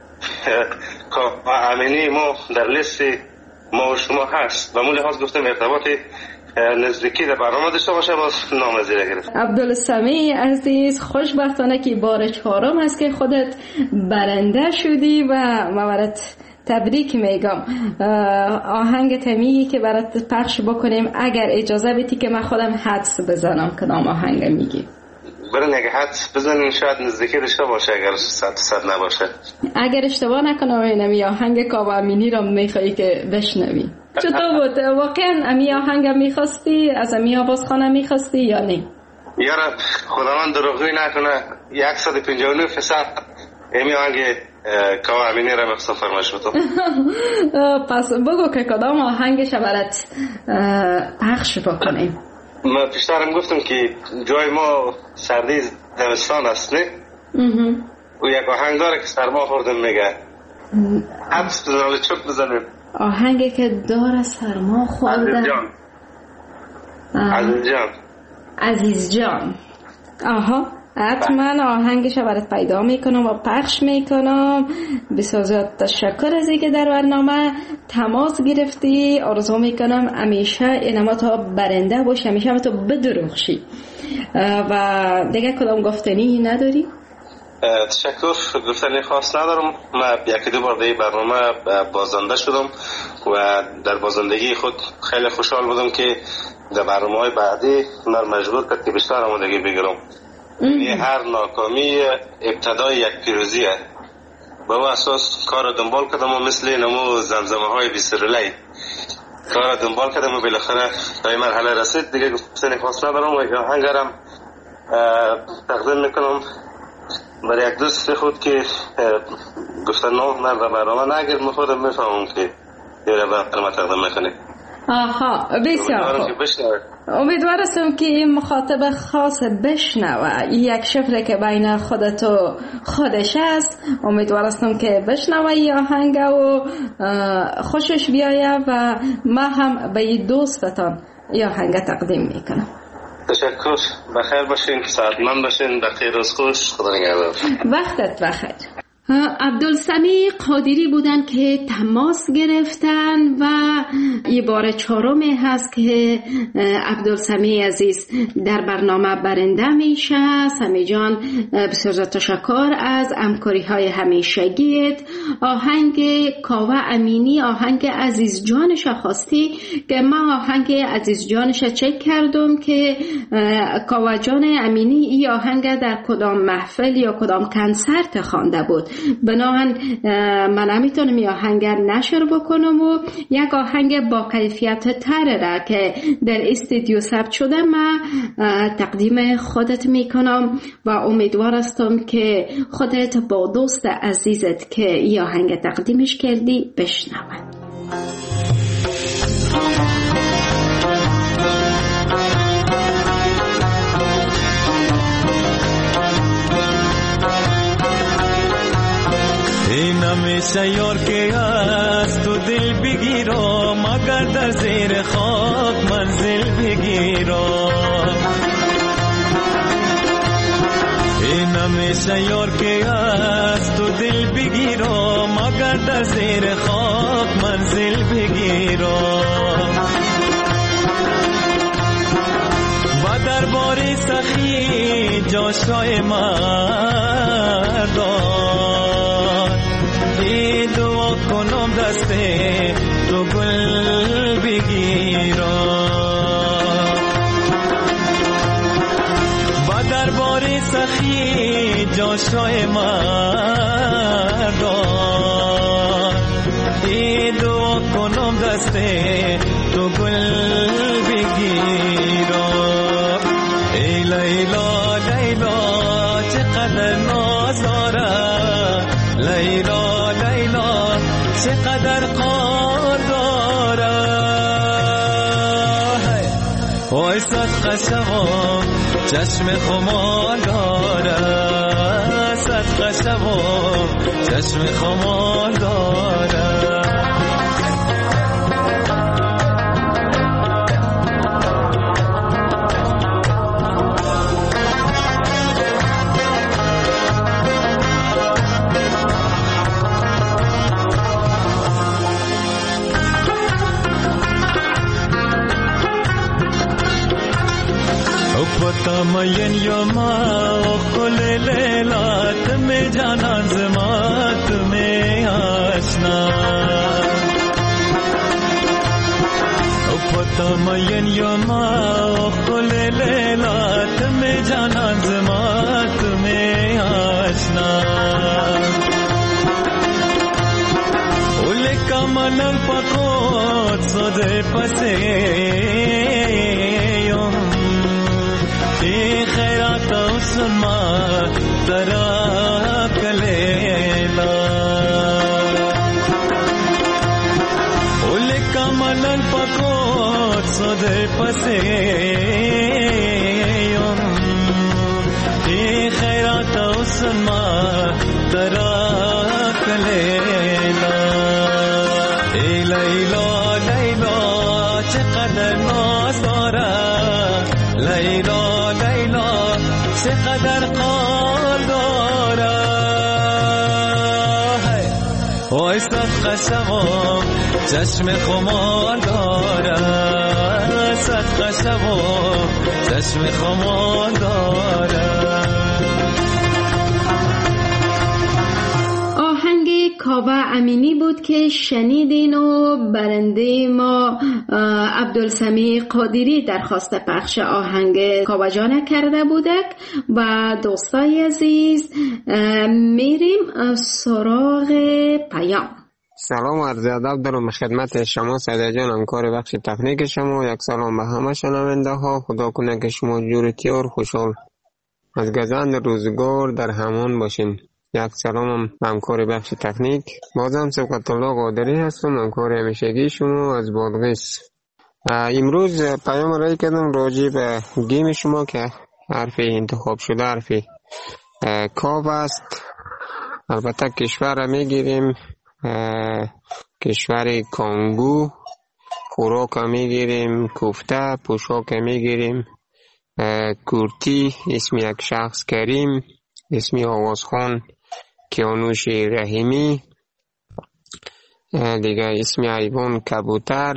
امینی ما در لیست ما و شما هست و مولی هاست گفتم ارتباطی نزدیکی در برنامه داشته باشه، باز نام زیره گرفت. عبدالسمیع عزیز، خوشبختانه که بار چهارم است که خودت برنده شدی و مورد تبریک میگم. آهنگ تمیگی که برات پخش بکنیم اگر اجازه بدی که من خودم حدس بزنم کدام آهنگ میگی. برای اگه حدس بزنیم شاید نزدیکی داشته باشه اگر صد صد نباشه. اگر اشتباه نکنم اینمی آهنگ کاوه امینی را میخوایی که بشنوی. چطور بود؟ واقعا امی آهنگ میخواستی؟ از امی آوازخانه میخواستی یا نه؟ یارا خداوند دروغی نکنه صد و پنجاه و نه درصد امی آهنگ کاوه امینی را میخواستم فرمایش بدم. پس بگو که کدام آهنگش برات پخش بکنیم. ما پیشترم گفتم که جای ما سردی زمستان است نه؟ و یک آهنگ داره که سرما خوردم میگه حبس بزنم چوب بزنم. آهنگی که داره سرما خوردم. عزیز جان. عزیز جان عزیز جان. آها حتما آهنگش برات پیدا میکنم و پخش میکنم. بسیار زیاد تشکر از اینکه در برنامه تماس گرفتی. آرزو میکنم همیشه اینما تا برنده باشی، همیشه تو بدرخشی و دیگه کدام گفتنی نداری؟ تشکر، گفتنی خاص ندارم. من یکی دو بار در برنامه بازنده شدم و در بازندگی خود خیلی خوشحال بودم که در برنامه‌های بعدی من مجبور کرد که بیشتر آمادگی بگیرم. یعنی هر ناکامی ابتدای یک پیروزیه. با اون اساس کار دنبال کردم و مثل نمو زمزمه های بیسرلی کار دنبال کردم و بالاخره تا این مرحله رسید. دیگه گفتنی خاص ندارم و آهنگرم تقدیم میکنم برای یک دوست خود که گفتن نه من را برنامه نگیر، من خودم میفهمم که دیگه برنامه تقدیم میکنی. آها بسیار خوب. امیدوارم که این مخاطب خاص بشنوه یک شفره که بین خودت و خودش است. امیدوارم که بشنوه این آهنگ و خوشش بیایه و ما هم به این دوستتان این آهنگ تقدیم میکنم. تشکر، بخیر باشین، سعادتمند باشین، بخیر روز خوش، خدا نگهدار. وقتت بخیر. عبدالسمیع قادری بودن که تماس گرفتن و یه بار چهارمی هست که عبدالسمیع عزیز در برنامه برنده میشه. سمی جان بسیار تشکر از همکاری های همیشگیت. آهنگ کاوه امینی آهنگ عزیز جانش خواستی که من آهنگ عزیز جانش چک کردم که کاوه جان امینی این آهنگ در کدام محفل یا کدام کنسرت خوانده بود. بنابراین من نمیتونم این آهنگ نشر بکنم و یک آهنگ با کیفیت تر را که در استودیو ثبت شده من تقدیم خودت میکنم و امیدوار هستم که خودت با دوست عزیزت که این آهنگ تقدیمش کردی بشنوند. این همیشه یار که هست تو دل بگیرم مگر در زیر خاک منزل بگیرم. این همیشه یار که هست تو دل بگیرم مگر در زیر خاک منزل بگیرم. و در باری سخی جاشای من دست تو گل بگیرم با دربار سخی جاشای مردان ای دعا کنم دست تو گل بگیرم ای لیلا لیلا چقدر ناز داره لیلا لیلا چقدر قار داره وای صدقه شوام چشم خمار داره صدقه شوام چشم خمار داره तमयन यमा खुल लेलात में जाना जमात में आशना तमयन यमा खुल लेलात में जाना जमात में आशना उले कमलन पकोत सदे पसे خیرات اسما ترا کلیلا اول کملن پکوت سوده پسه یم ای خیرات اسما ترا کلیلا ای لیلا لیلا چقدر ناز داره لیلا چقدر قال داره وای صدقه شوام چشم خمار داره صدقه شوام چشم خمار داره کاوه امینی بود که شنیدین و برنده ما عبدالسمیع قادری درخواست پخش آهنگ کاوه جان کرده بودک و دوستای عزیز میریم سراغ پیام. سلام و عرض ادب دارم خدمت شما سعید جان، همکار بخش تکنیک شما. یک سلام به همه شنونده ها. خدا کنه که شما جورتی و خوشحال از گذشت روزگار در همان باشین. یک سلام همکار بخش تکنیک، بازم سبقت الله قادری هستم، همکار همیشگی شما از بادغیس. امروز پیام رای کردم راجع به گیم شما که حرف انتخاب شده حرف کاو است. البته کشور را میگیریم کشور کانگو، خوراک میگیریم کوفته، پوشاک میگیریم کورتی، اسم یک شخص کریم، اسمی آوازخان کیانوش رحیمی، دیگه اسمی حیوان کبوتر،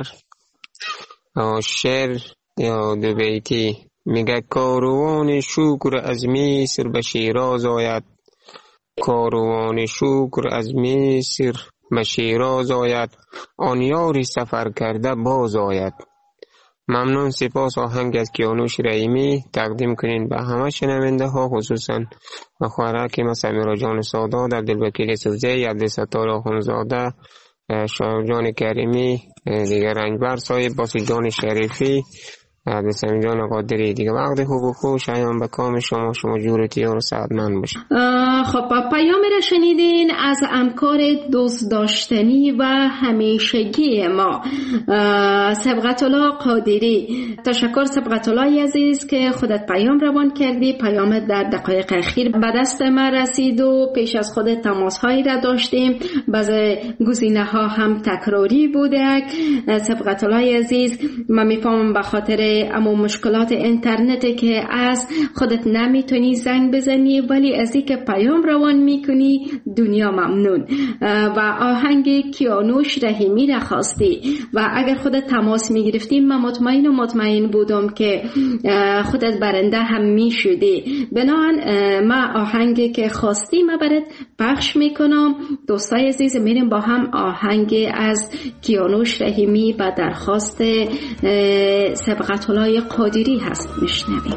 شعر یا دو بیتی میگه کاروان شکر از مصر به شیراز آید، کاروان شکر از مصر به شیراز آید، آن یاری سفر کرده باز آید. ممنون، سپاس. آهنگ از کیانوش رحیمی تقدیم کنین به همه شنونده ها، خصوصا به خواهرک ما سمیرا جان سادات، عبدالوکیل سوزی، عبدالستار آخونزاده، شایب جان کریمی، دیگر رنجبر صاحب، باسی جان شریفی، عبدالسمید جان قادری. دیگه وقت خوب و خوش ایام به کام شما، شما جورتی و سعادتمند باشید. خب پیام را شنیدین از همکار دوست داشتنی و همیشگی ما سبقت الله قادری. تشکر سبقت الله عزیز که خودت پیام روان کردی. پیام در دقایق اخیر به دست ما رسید و پیش از خود تماس هایی را داشتیم، بعضی گزینه ها هم تکراری بوده. سبقت الله عزیز من میفهمم به خاطر اما مشکلات اینترنت که از خودت نمیتونی زنگ بزنی ولی از اینکه پیام روان میکنی دنیا ممنون. و آهنگ کیانوش رحیمی را خواستی و اگر خودت تماس میگرفتی من مطمئن و مطمئن بودم که خودت برنده هم میشدی. بنابراین ما آهنگی که خواستی ما برات پخش میکنم. دوستای عزیز میریم با هم آهنگ از کیانوش رحیمی و درخواست سبقت الله قادری هست میشنویم.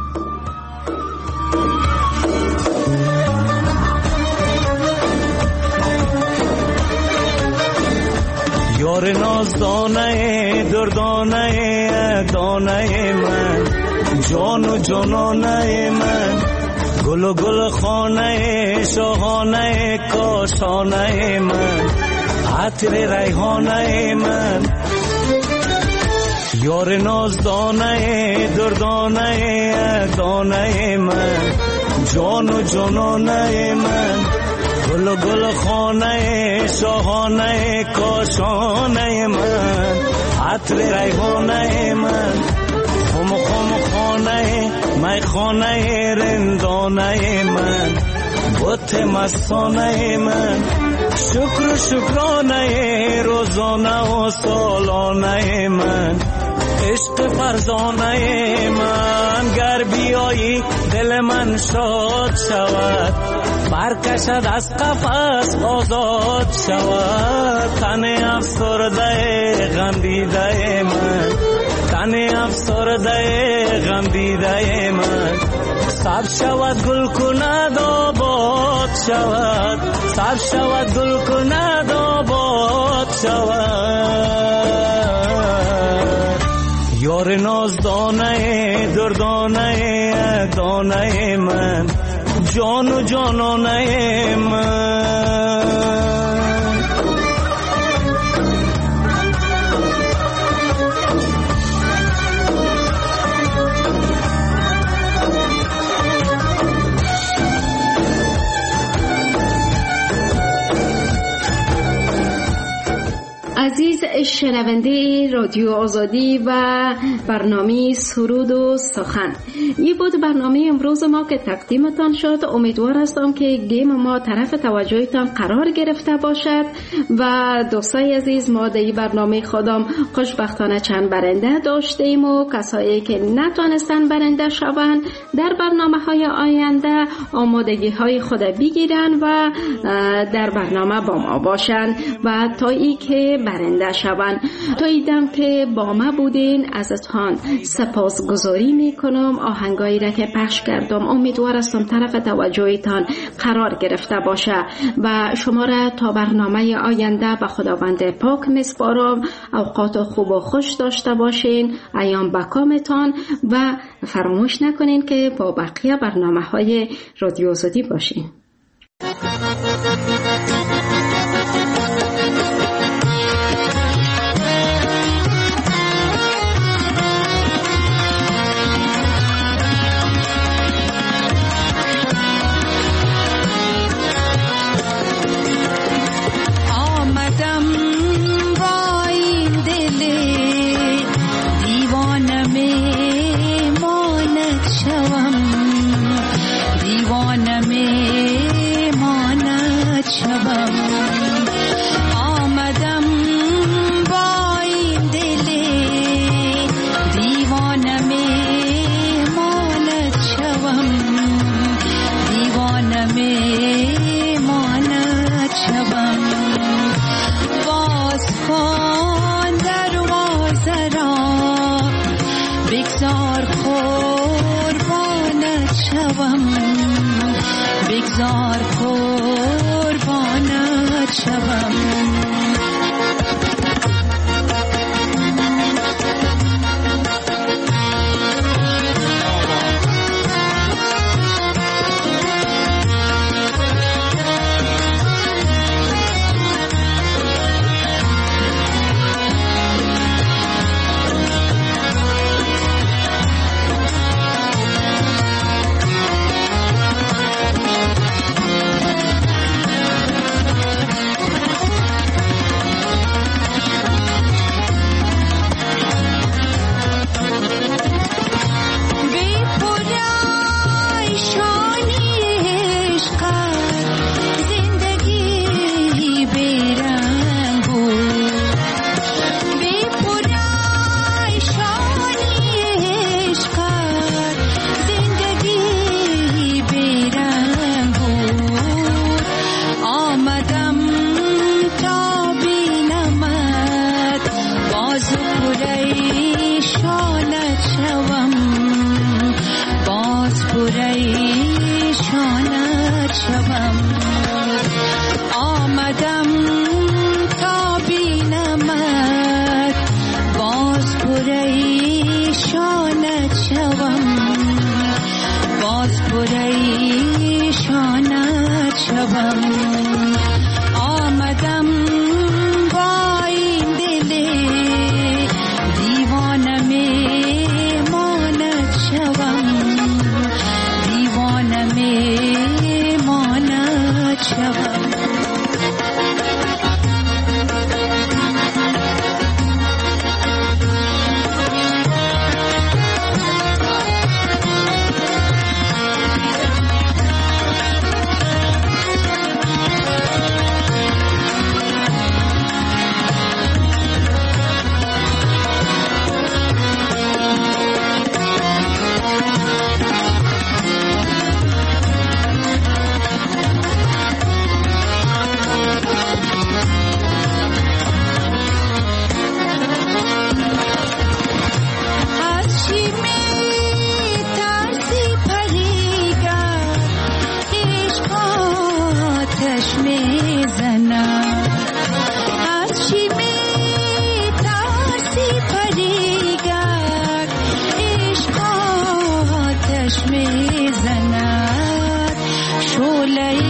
یار نازدانه دردانه دانه من جان و جانانه من گل و گل خانه شاهانه کاشانه من عطر ریحانه من یار نازدانه دردانه دانه من جان و جانانه من گل و گل خانه شاهانه کاشانه من عطر ریحانه من خم خم خانه می خانه رندانه من بت مستانه من شکر و شکرانه روزانه و سالانه من عشق فرزانه من گر بیایی دل من شاد شود برکشد از قفس آزاد شود تن افسرده غم دیده من تن افسرده غم دیده من سب شود گل کند آباد شود سب شود گل کند آباد شود یار نازدانه دردانه دانه من جان و جانانه من عزیز شنونده رادیو آزادی و برنامه سرود و سخن، این بود برنامه امروز ما که تقدیمتان شد. امیدوار هستم که گیم ما طرف توجهتان قرار گرفته باشد و دوستای عزیز ما در این برنامه خودم خوشبختانه چند برنده داشتیم و کسایی که نتونستن برنده شوند در برنامه های آینده آمادگی های خود بگیرن و در برنامه با ما باشن و تا ای که برنده شوند. تا ایدم که با ما بودین ازتان سپاسگزاری میکنم. آهنگایی را که پخش کردم امیدوار هستم طرف توجهتان قرار گرفته باشه و شما را تا برنامه آینده به خداوند پاک میسپارم. اوقات خوب و خوش داشته باشین، ایام بکامتان و فراموش نکنین که با بقیه برنامه های رادیو آزادی باشین. شانت شوم. آمدم تا بینمت باز پریشانت شوم، باز پریشانت شوم. آمدم با این دل دیوانه میمانت شوم، دیوانه میمانت شوم. شعله